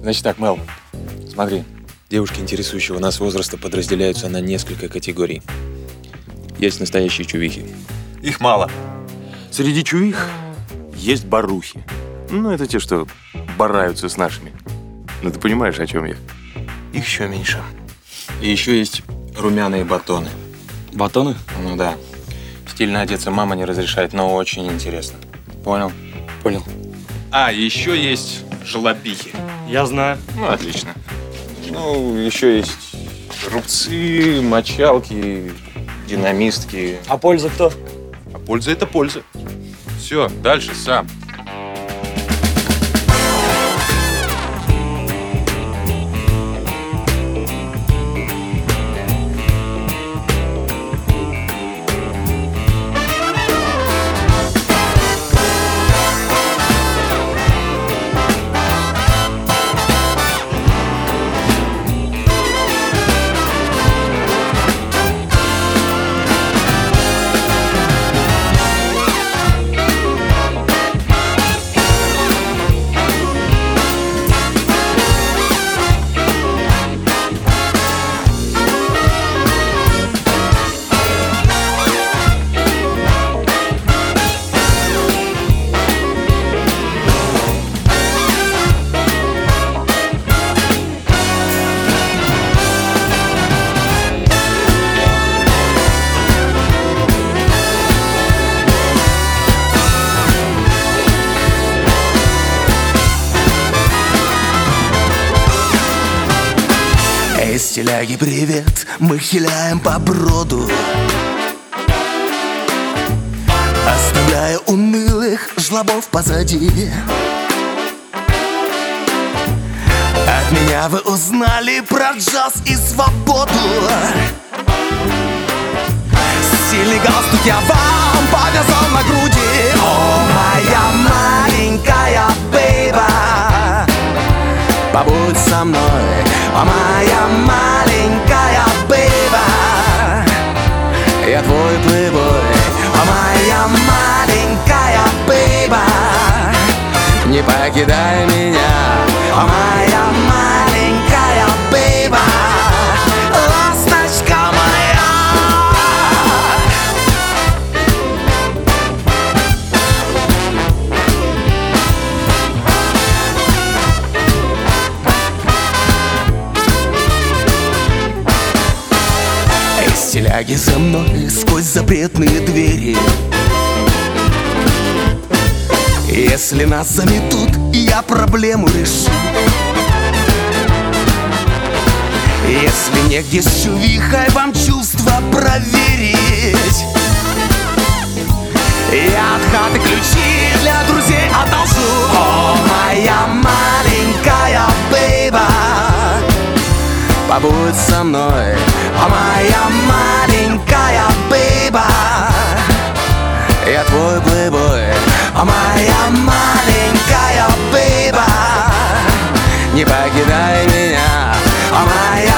Значит так, Мел, смотри. Девушки интересующего нас возраста подразделяются на несколько категорий. Есть настоящие чувихи. Их мало. Среди чувих есть барухи. Ну, это те, что бараются с нашими. Ну, ты понимаешь, о чем я? Их еще меньше. И еще есть румяные батоны. Батоны? Ну да. Стильно одеться мама не разрешает, но очень интересно. Понял? Понял. А, еще есть жлобихи. Я знаю. Ну, отлично. Ну, еще есть рубцы, мочалки, динамистки. А польза кто? А польза — это польза. Все, дальше сам. Стиляги, привет, мы хиляем по броду, оставляя унылых жлобов позади. От меня вы узнали про джаз и свободу. Стильный галстук я вам повязал на груди. О, моя маленькая бейба, побудь со мной, о, моя маленькая бейба. Я твой плейбой, о, моя маленькая бейба. Не покидай меня, о, моя маленькая бейба. Ласточка моя. Стиляги за мной сквозь запретные двери. Если нас заметут, я проблему решу. Если негде с чувихой вам чувства проверить, я от хаты ключи для друзей одолжу. О, моя маленькая бейба, побудь со мной, о, моя маленькая бейба. Я твой плейбой, о, моя маленькая бейба. Не покидай меня, о, моя